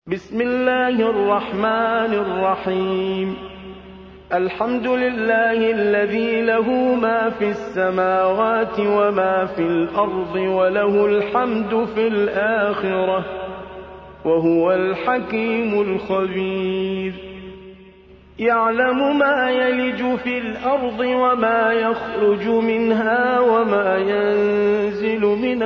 بسم الله الرحمن الرحيم. الحمد لله الذي له ما في السماوات وما في الأرض وله الحمد في الآخرة وهو الحكيم الخبير. يعلم ما يلج في الأرض وما يخرج منها وما ينزل من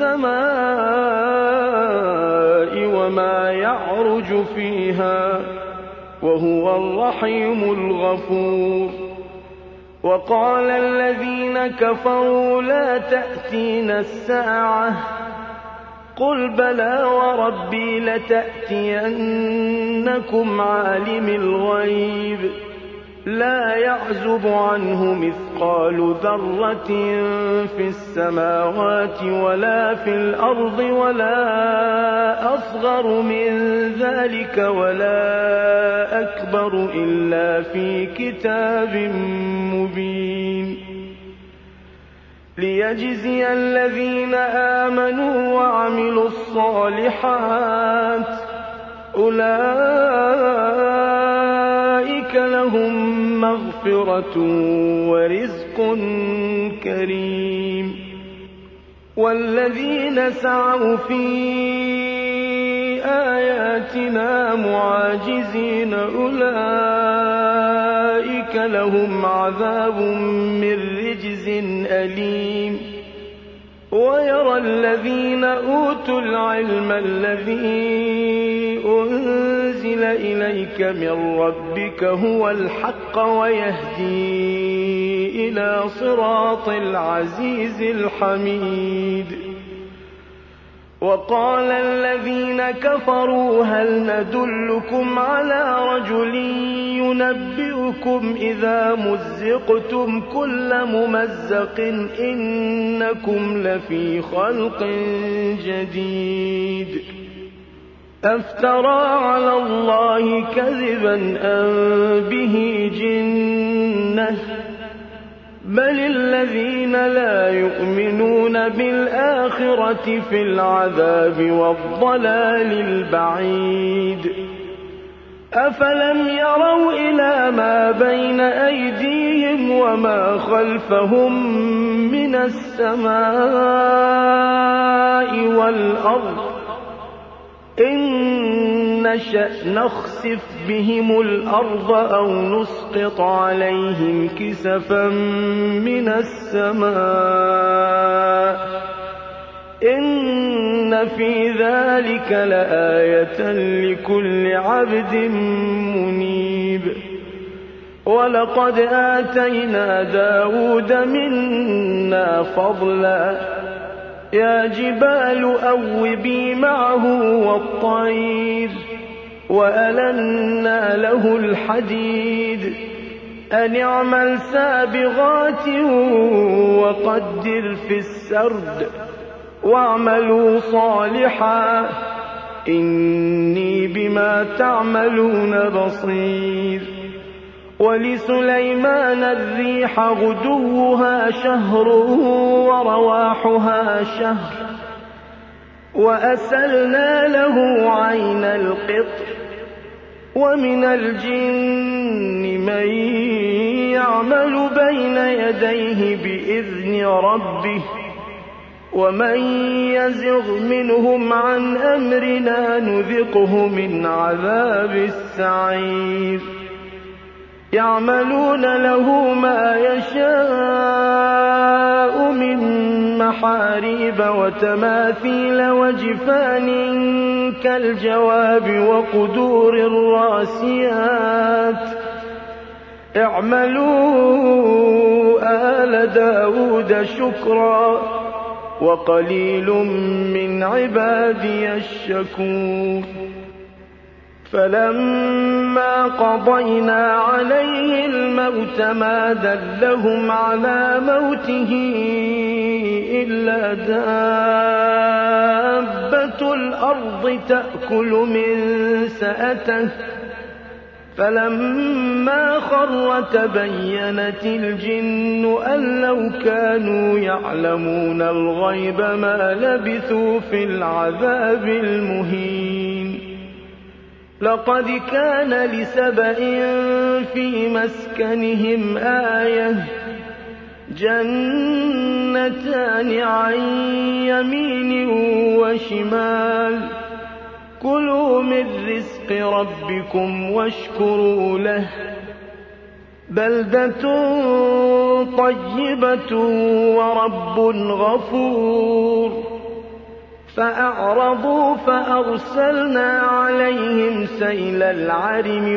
السماء وما يعرج فيها وهو الرحيم الغفور. وقال الذين كفروا لا تأتينا الساعة قل بلى وربي لتأتينكم عالم الغيب لا يعزب عنه مثقال ذرة في السماوات ولا في الأرض ولا أصغر من ذلك ولا أكبر إلا في كتاب مبين. ليجزي الذين آمنوا وعملوا الصالحات أولئك لهم مغفرة ورزق كريم. والذين سعوا في آياتنا معاجزين أولئك لهم عذاب من رجز أليم. ويرى الذين أوتوا العلم الذي أنزل إليك من ربك هو الحق ويهدي إلى صراط العزيز الحميد. وقال الذين كفروا هل ندلكم على رجل ينبئكم إذا مزقتم كل ممزق إنكم لفي خلق جديد. أفترى على الله كذبا أم به جنة بل الذين لا يؤمنون بالآخرة في العذاب والضلال البعيد. أفلم يروا إلى ما بين أيديهم وما خلفهم من السماء والأرض إن نشأ نخسف بهم الأرض أو نسقط عليهم كسفا من السماء إن في ذلك لآية لكل عبد منيب. ولقد آتينا داود منا فضلا يا جبال أوبي معه والطير وألنا له الحديد أن اعمل سابغات وقدر في السرد واعملوا صالحا إني بما تعملون بصير. ولسليمان الريح غدوها شهر ورواحها شهر وأسلنا له عين القطر. ومن الجن من يعمل بين يديه بإذن ربه ومن يزغ منهم عن أمرنا نذقه من عذاب السعير. يعملون له ما يشاء من محاريب وتماثيل وجفان كالجواب وقدور الراسيات اعملوا آل داود شكرا وقليل من عبادي الشكور. فلما قضينا عليه الموت ما دلهم على موته إلا دابة الأرض تأكل من سأته فلما خر تبينت الجن أن لو كانوا يعلمون الغيب ما لبثوا في العذاب المهين. لقد كان لسبإ في مسكنهم آية جنتان عن يمين وشمال كلوا من رزق ربكم واشكروا له بلدة طيبة ورب غفور فأعرضوا فأرسلنا عليهم سيل العرم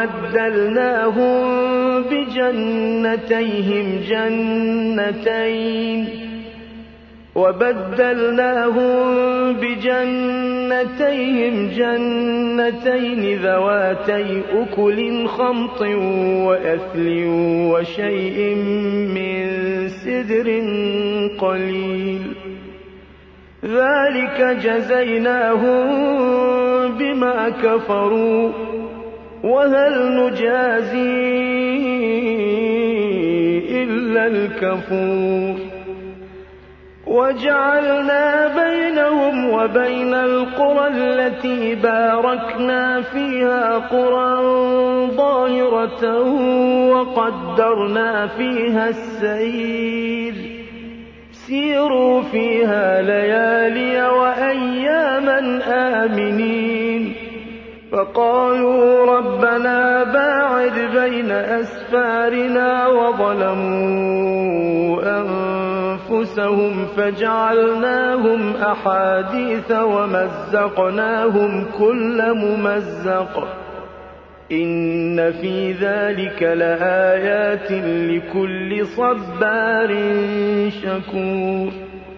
وبدلناهم بجنتيهم جنتين ذواتي أكل خمط وأثل وشيء من سدر قليل ذلك جزيناهم بما كفروا وهل نجازي إلا الكفور وجعلنا بينهم وبين القرى التي باركنا فيها قرى ظاهرة وقدرنا فيها السير سيروا فيها ليالي وأياما آمنين فقالوا ربنا باعد بين أسفارنا وظلموا أنفسهم فجعلناهم أحاديث ومزقناهم كل ممزق إن في ذلك لآيات لكل صبار شكور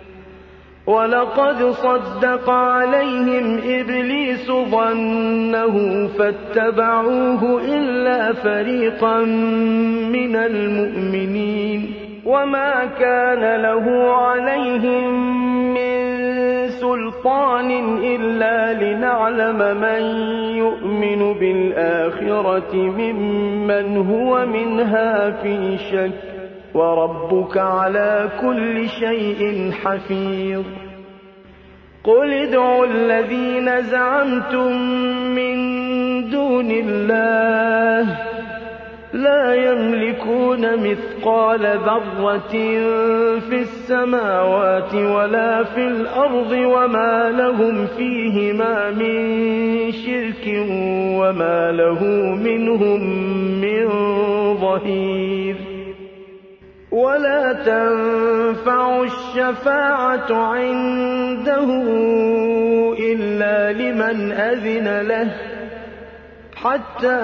ولقد صدق عليهم إبليس ظنه فاتبعوه إلا فريقا من المؤمنين وما كان له عليهم من سلطان إلا لنعلم من يؤمن بالآخرة ممن هو منها في شك وربك على كل شيء حفيظ قل ادعوا الذين زعمتم من دون الله لا يملكون مثقال ذرة في السماوات ولا في الأرض وما لهم فيهما من شرك وما له منهم من ظهير ولا تنفع الشفاعة عنده إلا لمن أذن له حتى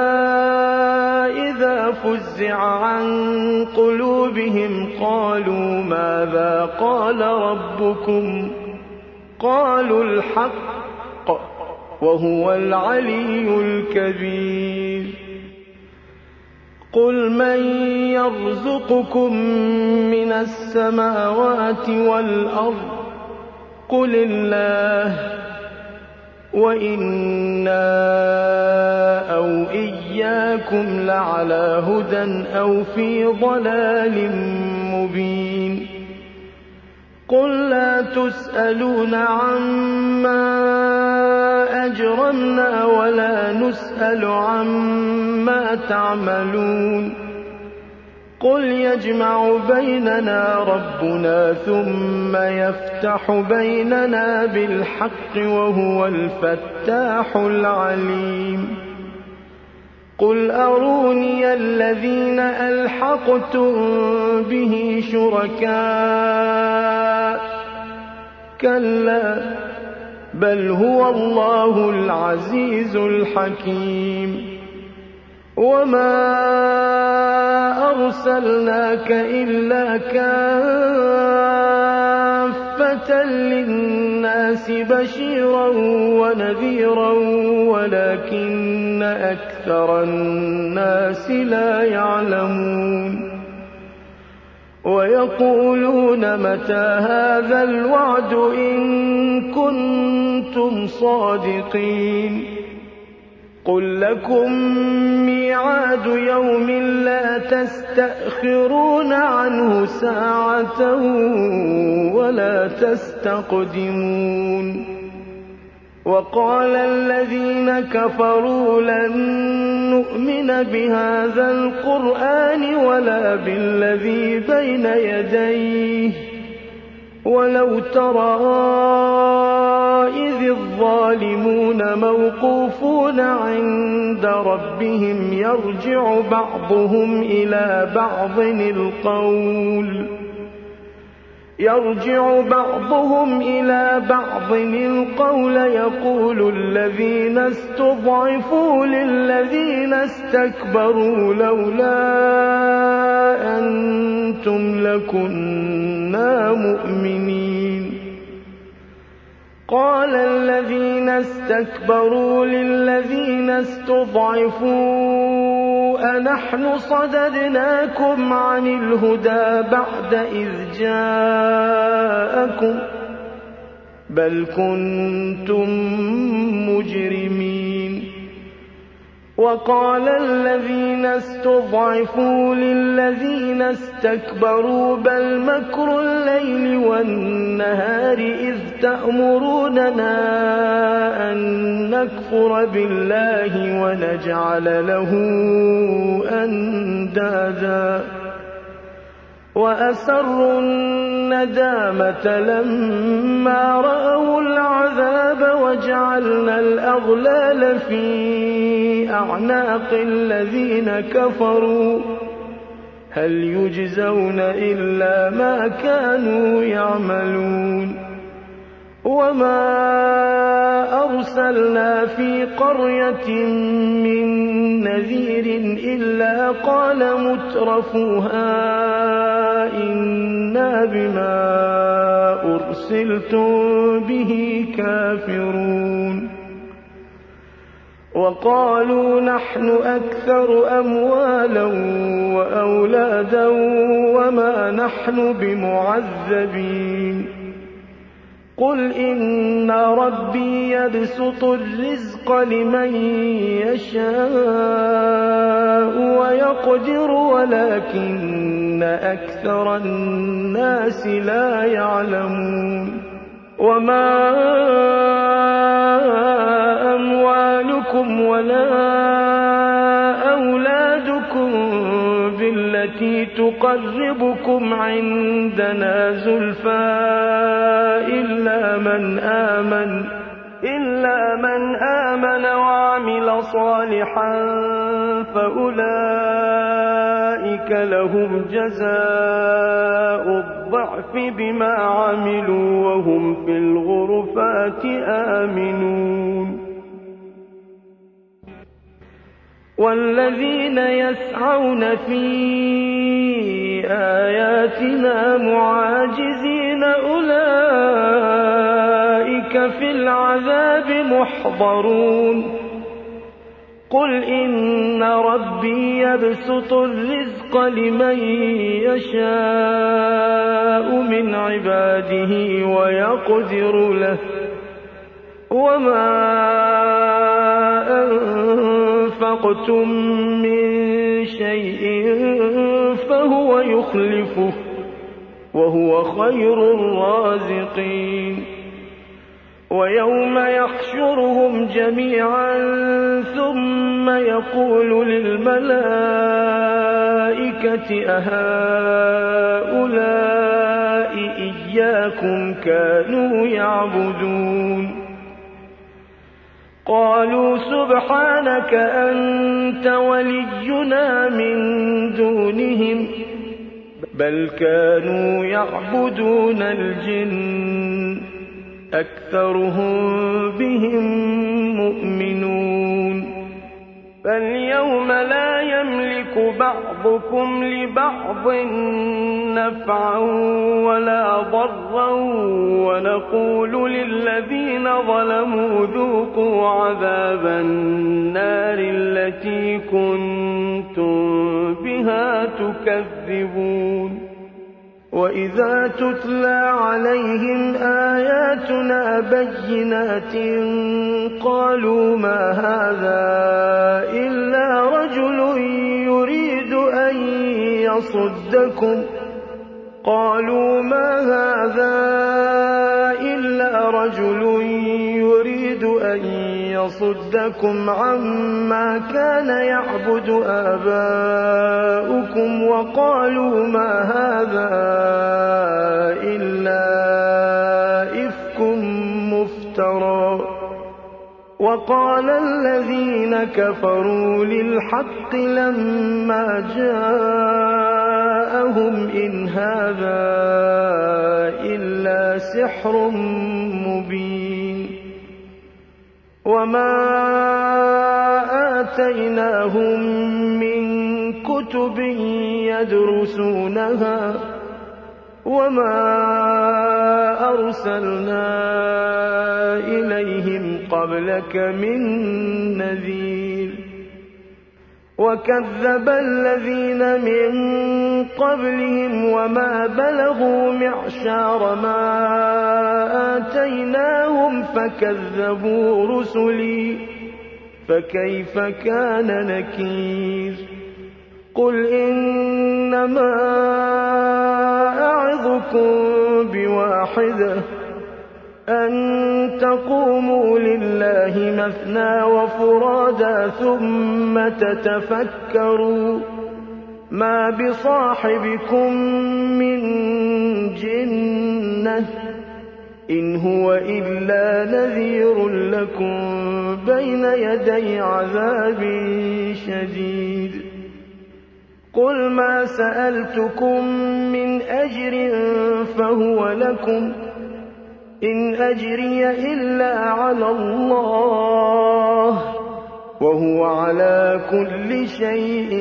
إذا فزع عن قلوبهم قالوا ماذا قال ربكم قالوا الحق وهو العلي الكبير قل من يرزقكم من السماوات والأرض قل الله وإنا أو إياكم لعلى هدى أو في ضلال مبين قل لا تسألون عما أجرمنا ولا نسأل عما تعملون قل يجمع بيننا ربنا ثم يفتح بيننا بالحق وهو الفتاح العليم قل أروني الذين ألحقتم به شركاء كلا بل هو الله العزيز الحكيم وما أرسلناك إلا كافة للناس بشيرا ونذيرا ولكن أكثر الناس لا يعلمون ويقولون متى هذا الوعد إن كنتم صادقين قل لكم ميعاد يوم لا تستأخرون عنه ساعة ولا تستقدمون وقال الذين كفروا لن نؤمن بهذا القرآن ولا بالذي بين يديه ولو ترى إذ الظالمون موقوفون عند ربهم يرجع بعضهم إلى بعض القول يقول الذين استضعفوا للذين استكبروا لولا أنتم لكنا مؤمنين قال الذين استكبروا للذين استضعفوا أنحن صددناكم عن الهدى بعد إذ جاءكم بل كنتم مجرمين وقال الذين استضعفوا للذين استكبروا بل مكر الليل والنهار إذ تأمروننا أن نكفر بالله ونجعل له أندادا وأسروا الندامة لما رأوا العذاب وجعلنا الأغلال في أعناق الذين كفروا هل يجزون إلا ما كانوا يعملون وما أرسلنا في قرية من نذير إلا قال مترفوها إنا بما أرسلتم به كافرون وقالوا نحن أكثر أموالا وأولادا وما نحن بمعذبين قل إن ربي يبسط الرزق لمن يشاء ويقدر ولكن أكثر الناس لا يعلمون وما أموالكم ولا أولادكم بالتي تقربكم عندنا زلفى إلا من آمن وعمل صالحا فأولئك لهم جزاء الضعف بما عملوا وهم في الغرفات آمنون والذين يسعون في آياتنا معاجزين أولئك في العذاب محضرون قل إن ربي يبسط الرزق لمن يشاء من عباده ويقدر له وما أنفقتم من شيء فهو يخلفه وهو خير الرازقين ويوم يحشرهم جميعا ثم يقول للملائكة أهؤلاء إياكم كانوا يعبدون قالوا سبحانك أنت ولينا من دونهم بل كانوا يعبدون الجن أكثرهم بهم مؤمنون فاليوم لا يملك بعضكم لبعض نفعا ولا ضرا ونقول للذين ظلموا ذوقوا عذاب النار التي كنتم بها تكذبون وإذا تتلى عليهم آياتنا بينات قالوا ما هذا إلا رجل يريد أن يصدكم عما كان يعبد آباؤكم وقالوا ما هذا إلا إفك مفترى وقال الذين كفروا للحق لما جاءهم إن هذا إلا سحر مبين وما آتيناهم من كتب يدرسونها وما أرسلنا إليهم قبلك من نذير وكذب الذين من قبلهم وما بلغوا معشار ما آتيناهم فكذبوا رسلي فكيف كان نكير قل إنما أعظكم بواحدة أن تقوموا لله مثنى وفرادا ثم تتفكروا ما بصاحبكم من جنة إن هو إلا نذير لكم بين يدي عذاب شديد قل ما سألتكم من أجر فهو لكم إن أجري إلا على الله وهو على كل شيء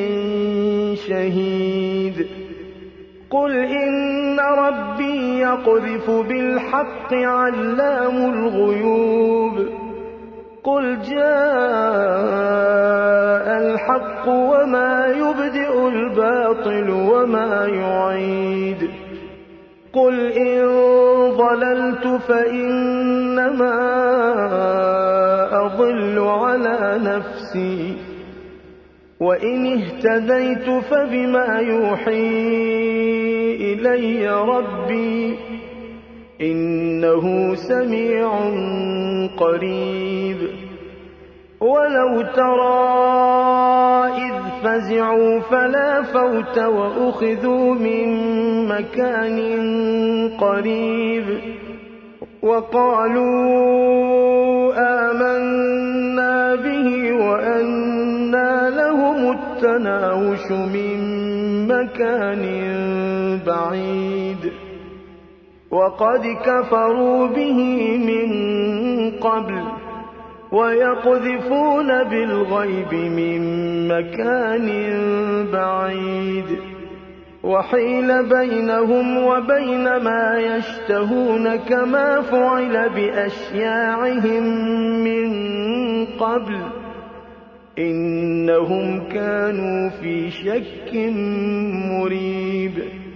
شهيد قل إن ربي يقذف بالحق علام الغيوب قل جاء الحق وما يبدئ الباطل وما يعيد قل إن ضللت فإنما أضل على نفسي وإن اهتديت فبما يوحي إلي ربي إنه سميع قريب ولو ترى إذ فزعوا فلا فوت وأخذوا من مكان قريب وقالوا آمنا به وأنى لهم التناوش من مكان بعيد وقد كفروا به من قبل ويقذفون بالغيب من مكان بعيد وحيل بينهم وبين ما يشتهون كما فعل بأشياعهم من قبل إنهم كانوا في شك مريب